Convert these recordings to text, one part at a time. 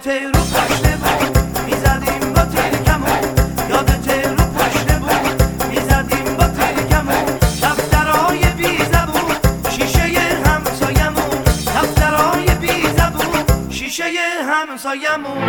یادته رو پشته بود میزدیم با ترکمون، یادته رو پشته بود میزدیم با ترکمون، دفترهای بی زبون شیشه همسایمون، دفترهای بی زبون شیشه همسایمون.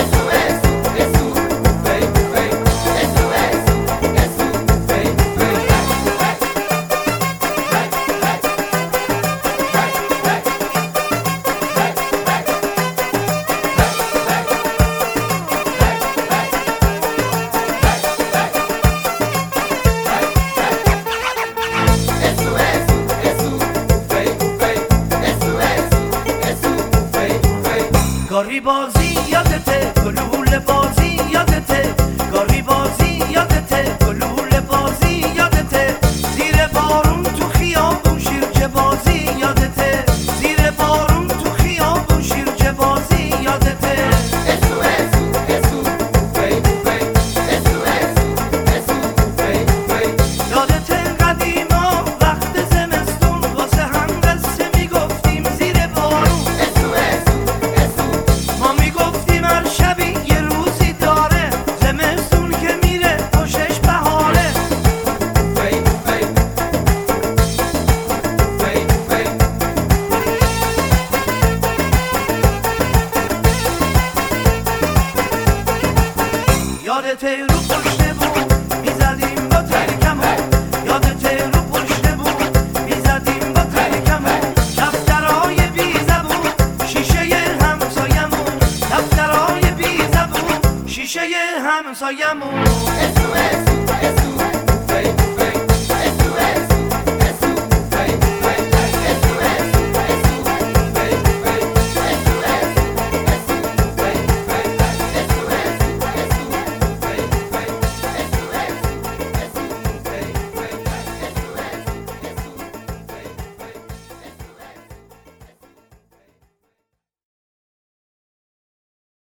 گاری بازی یادته، گلوله بازی یادته، گاری بازی یادته، گلوله بازی یادته، زیر بارون تو خیابون شیرجه بازی یادته، زیر بارون تو خیابون شیرجه بازی یادته. یادته قدیما وقت زمستون واسه هم قصه میگفتیم زیر بارون، ما میگفتیم هر شبی یه روزی داره، زمستون که میره خوشش بهاره. یادته رو پشته بود میزدیم با ترکمون، یادته رو پشته بود میزدیم با ترکمون، دفترهای بی زبون شیشه همسایمون، دفترهای بی زبون شیشه همسایمون.